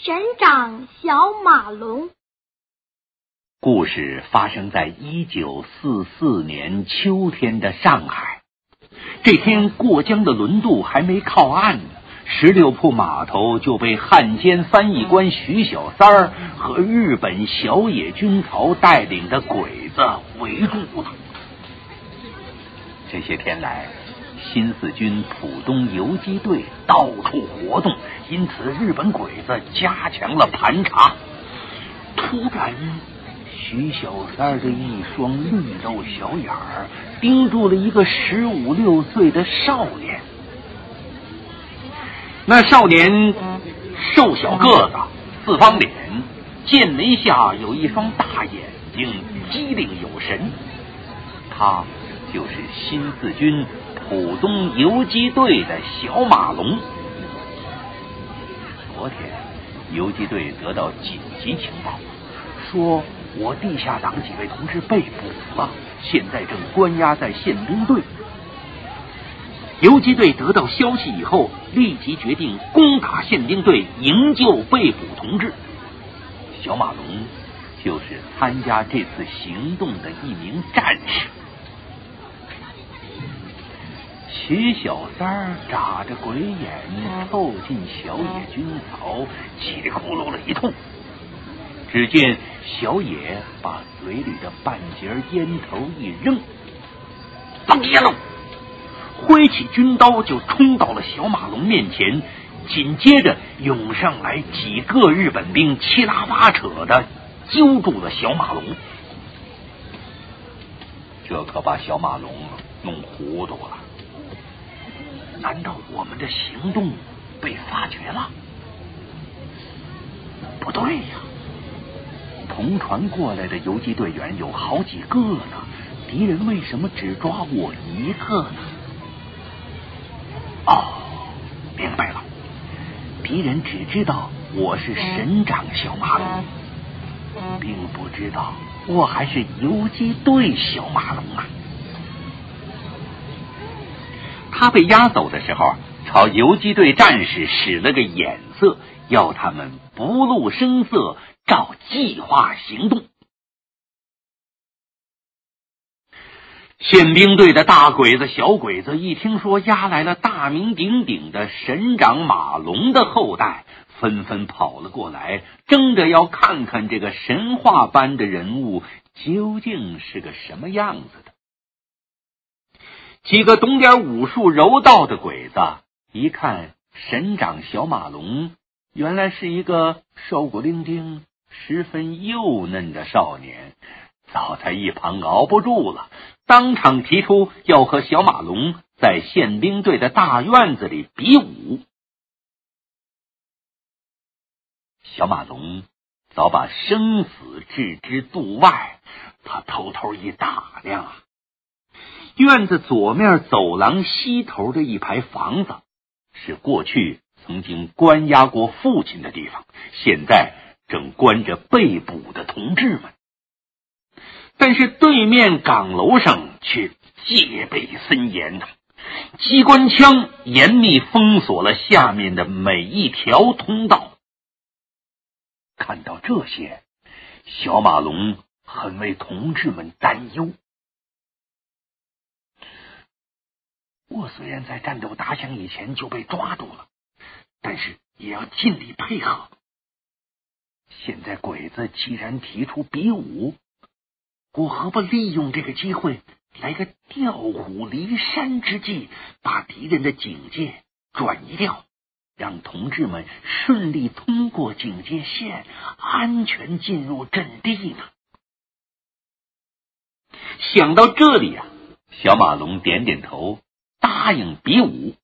神长小马龙。 故事发生在1944年秋天的上海。这天过江的轮渡还没靠岸呢，16铺码头就被汉奸翻译官徐小三儿和日本小野军曹带领的鬼子围住了。这些天来，新四军浦东游击队到处活动，因此日本鬼子加强了盘查。突然，徐小三的一双绿豆小眼儿盯住了一个15、16岁的少年。那少年瘦小个子，四方脸，剑眉下有一双大眼睛，机灵有神。他就是新四军浦东游击队的小马龙。昨天游击队得到紧急情报，说我地下党几位同志被捕了，现在正关押在宪兵队。游击队得到消息以后，立即决定攻打宪兵队，营救被捕同志。小马龙就是参加这次行动的一名战士。徐小三儿眨着鬼眼凑近小野军曹，叽里咕噜了一通。只见小野把嘴里的半截烟头一扔，放烟喽！挥起军刀就冲到了小马龙面前，紧接着涌上来几个日本兵，七拉八扯的揪住了小马龙。这可把小马龙弄糊涂了。难道我们的行动被发觉了？不对呀，同船过来的游击队员有好几个呢，敌人为什么只抓我一个呢？哦，明白了，敌人只知道我是神长小马龙，并不知道我还是游击队小马龙啊。他被押走的时候，朝游击队战士使了个眼色，要他们不露声色，照计划行动。宪兵队的大鬼子小鬼子一听说押来了大名鼎鼎的神长马龙的后代，纷纷跑了过来，争着要看看这个神话般的人物究竟是个什么样子的。几个懂点武术柔道的鬼子一看神长小马龙，原来是一个瘦骨伶仃十分幼嫩的少年，早在一旁熬不住了，当场提出要和小马龙在宪兵队的大院子里比武。小马龙早把生死置之度外，他偷偷一打量啊，院子左面走廊西头的一排房子是过去曾经关押过父亲的地方，现在正关着被捕的同志们。但是对面岗楼上却戒备森严呐，机关枪严密封锁了下面的每一条通道。看到这些，小马龙很为同志们担忧。我虽然在战斗打响以前就被抓住了，但是也要尽力配合。现在鬼子既然提出比武，我何不利用这个机会来个调虎离山之计，把敌人的警戒转移掉，让同志们顺利通过警戒线，安全进入阵地呢？想到这里啊，小马龙点点头，答应比武。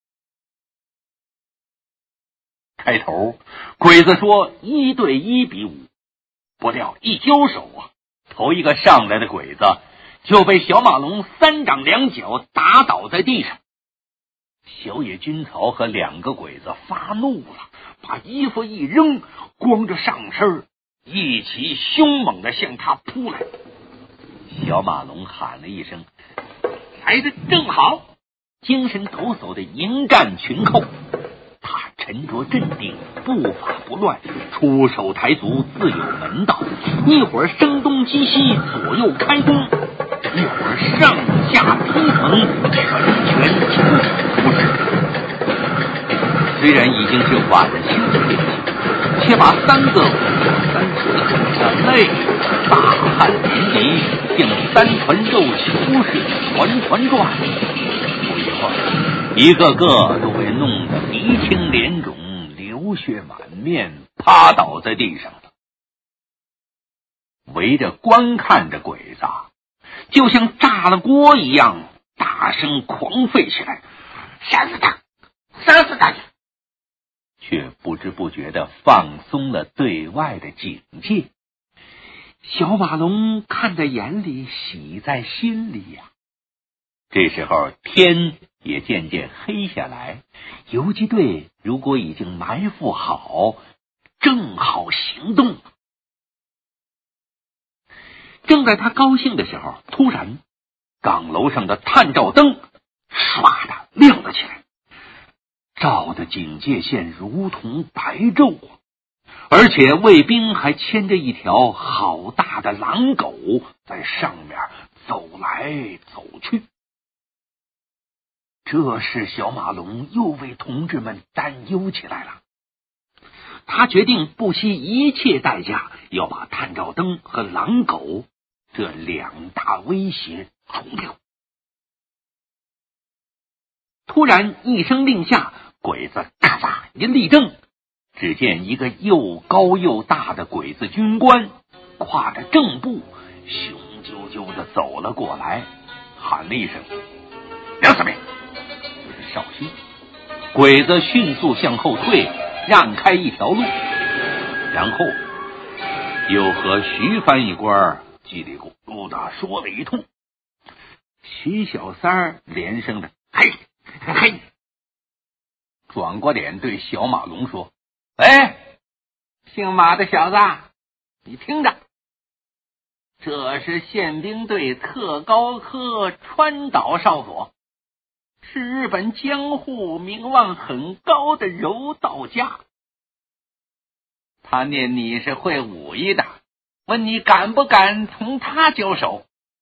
开头鬼子说1对1比武，不料一交手啊，头一个上来的鬼子就被小马龙3掌2脚打倒在地上。小野军曹和2个鬼子发怒了，把衣服一扔，光着上身，一起凶猛地向他扑来。小马龙喊了一声：“来得正好！”精神抖擞的迎战群寇。他沉沉着镇定，步伐不乱，出手抬足自有门道，一会儿声东击西，左右开弓，一会儿上下劈腾，拳拳出世。虽然已经是晚秋的天气，却把3个34的累大汗淋漓，像3团肉球似的团团转。不一会儿，一个个都被弄得鼻青脸肿，流血满面，趴倒在地上了。围着观看的鬼子就像炸了锅一样，大声狂吠起来：“杀死他！杀死他！”却不知不觉地放松了对外的警戒。小马龙看在眼里，喜在心里呀。这时候天也渐渐黑下来，游击队如果已经埋伏好，正好行动。正在他高兴的时候，突然岗楼上的探照灯唰的亮了起来，照的警戒线如同白昼，而且卫兵还牵着一条好大的狼狗在上面走来走去。这时小马龙又为同志们担忧起来了，他决定不惜一切代价要把探照灯和狼狗这2大威胁除掉。突然一声令下，鬼子咔嚓一立正，只见一个又高又大的鬼子军官挎着正步，雄赳赳地走了过来，喊了一声：“梁司令！”就是绍兴。鬼子迅速向后退，让开一条路，然后又和徐翻译官叽里咕噜的说了一通。徐小三连声的嘿嘿，转过脸对小马龙说：“哎，姓马的小子，你听着，这是宪兵队特高科川岛少佐，是日本江户名望很高的柔道家。他念你是会武艺的，问你敢不敢同他交手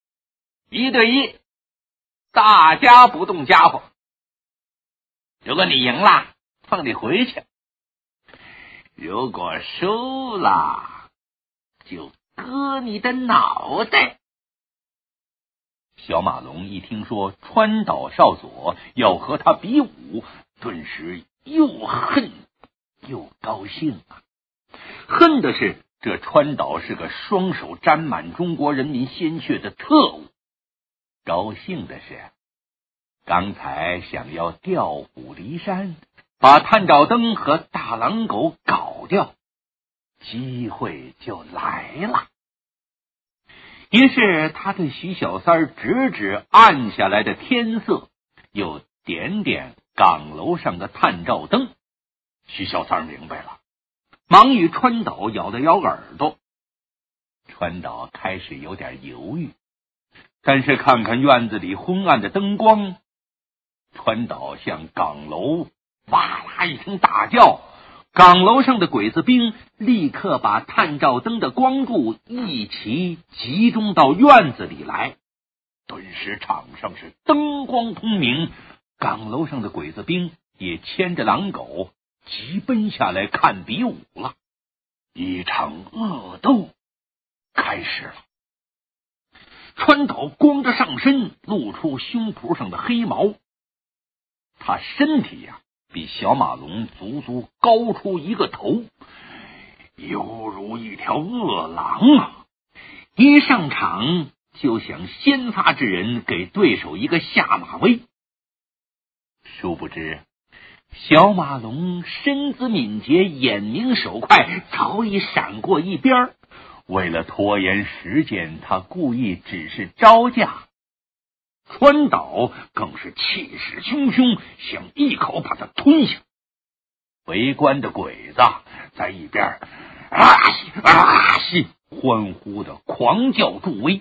？1对1，大家不动家伙。如果你赢了，放你回去；如果输了，就割你的脑袋。”小马龙一听说川岛少佐要和他比武，顿时又恨又高兴啊！恨的是这川岛是个双手沾满中国人民鲜血的特务，高兴的是刚才想要调虎离山，把探照灯和大狼狗搞掉，机会就来了。于是他对徐小三指指暗下来的天色，又点点岗楼上的探照灯。徐小三明白了，忙与川岛咬了咬耳朵。川岛开始有点犹豫，但是看看院子里昏暗的灯光，川岛向岗楼哇啦一声大叫，岗楼上的鬼子兵立刻把探照灯的光柱一齐集中到院子里来，顿时场上是灯光通明，岗楼上的鬼子兵也牵着狼狗急奔下来看比武了。一场恶斗开始了。川岛光着上身，露出胸脯上的黑毛，他身体呀比小马龙足足高出一个头，犹如一条恶狼啊！一上场就想先发制人，给对手一个下马威。殊不知小马龙身子敏捷，眼明手快，早已闪过一边。为了拖延时间，他故意只是招架。川岛更是气势汹汹，想一口把他吞下。围观的鬼子在一边欢呼的狂叫助威。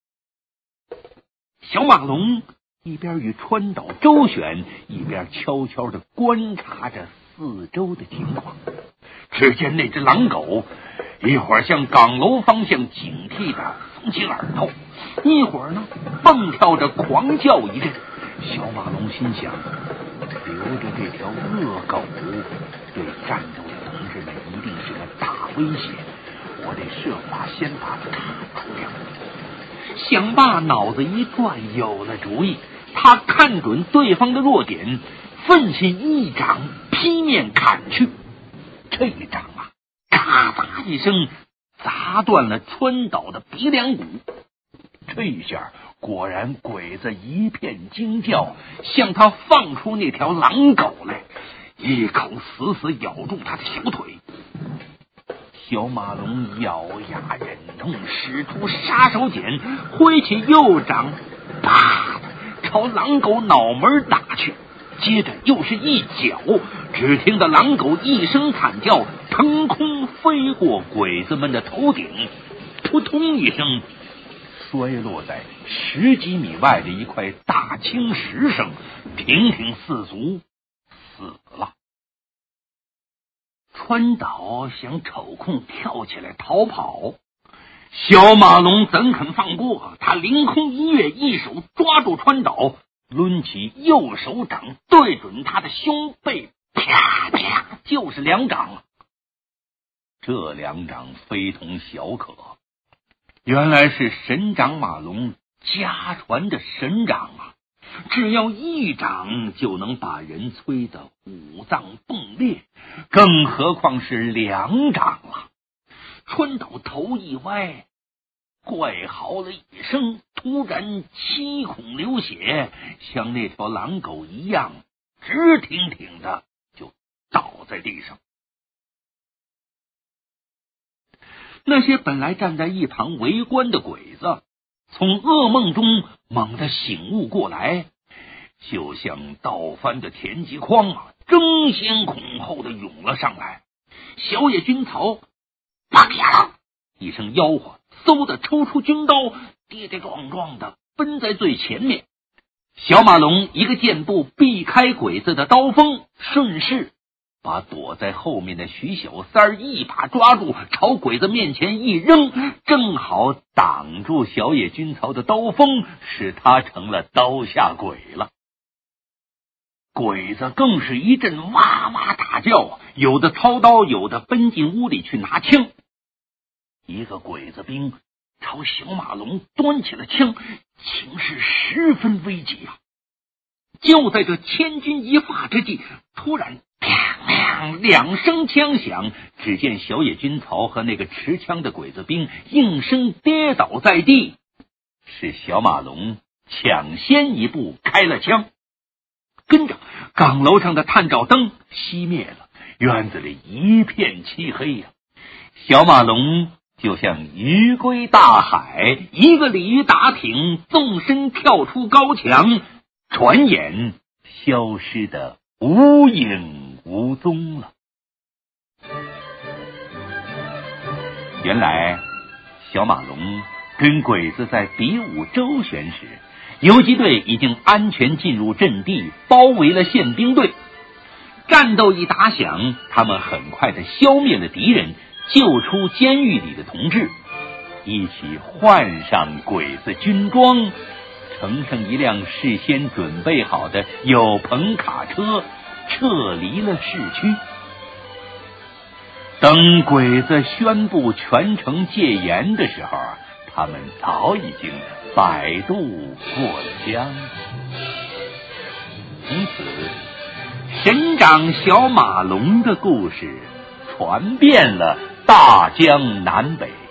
小马龙一边与川岛周旋，一边悄悄地观察着四周的情况。只见那只狼狗一会儿向岗楼方向警惕的耸起耳朵，一会儿呢蹦跳着狂叫一阵。小马龙心想，留着这条恶狗对战斗的同志们一定是个大威胁，我得设法先把它除掉。想罢，脑子一转，有了主意。他看准对方的弱点，奋起一掌劈面砍去。这一掌啊，咔嚓一声砸断了川岛的鼻梁骨。这一下果然鬼子一片惊叫，向他放出那条狼狗来，一口死死咬住他的小腿。小马龙咬牙忍痛，使出杀手锏，挥起右掌，啪的朝狼狗脑门打去。接着又是一脚，只听得狼狗一声惨叫，腾空飞过鬼子们的头顶，扑通一声摔落在10几米外的一块大青石上，挺挺四足死了。川岛想瞅空跳起来逃跑，小马龙怎肯放过？他凌空一跃，一手抓住川岛，抡起右手掌对准他的胸背，啪啪就是2掌。这2掌非同小可，原来是神掌马龙家传的神掌啊！只要一掌就能把人摧得五脏迸裂，更何况是2掌了。川岛头一歪，怪嚎了一声，突然七孔流血，像那条狼狗一样直挺挺的就倒在地上。那些本来站在一旁围观的鬼子从噩梦中猛地醒悟过来，就像倒翻的田鸡筐啊，争先恐后的涌了上来。小野军曹啪啪一声吆喝，嗖的抽出军刀，跌跌撞撞的奔在最前面。小马龙一个箭步避开鬼子的刀锋，顺势把躲在后面的徐小三一把抓住，朝鬼子面前一扔，正好挡住小野军曹的刀锋，使他成了刀下鬼了。鬼子更是一阵哇哇大叫，有的操刀，有的奔进屋里去拿枪。一个鬼子兵朝小马龙端起了枪，情势十分危急啊！就在这千钧一发之际，突然2声枪响，只见小野军曹和那个持枪的鬼子兵应声跌倒在地，是小马龙抢先一步开了枪。跟着岗楼上的探照灯熄灭了，院子里一片漆黑呀。小马龙就像鱼归大海，一个鲤鱼打挺，纵身跳出高墙，转眼消失得无影无踪了。原来小马龙跟鬼子在比武周旋时，游击队已经安全进入阵地，包围了宪兵队。战斗一打响，他们很快的消灭了敌人，救出监狱里的同志，一起换上鬼子军装，乘上一辆事先准备好的有棚卡车，撤离了市区。等鬼子宣布全城戒严的时候，他们早已经摆渡过了江。从此神掌小马龙的故事传遍了大江南北。